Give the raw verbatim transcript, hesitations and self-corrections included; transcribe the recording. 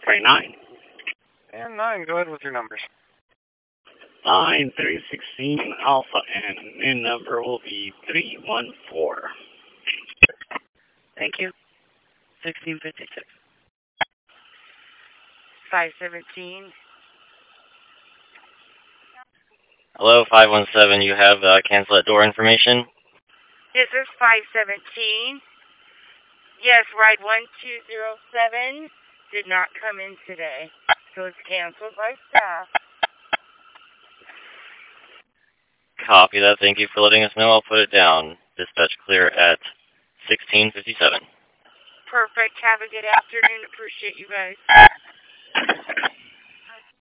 Try nine. And nine, go ahead with your numbers. Line three sixteen Alpha N. And number will be three one four. Thank you. sixteen fifty-six. five seventeen. Hello, five one seven. You have uh, cancel at door information? This is five seventeen. Yes, ride one two zero seven did not come in today, so it's canceled by staff. Copy that. Thank you for letting us know. I'll put it down. Dispatch clear at sixteen fifty-seven. Perfect. Have a good afternoon. Appreciate you guys.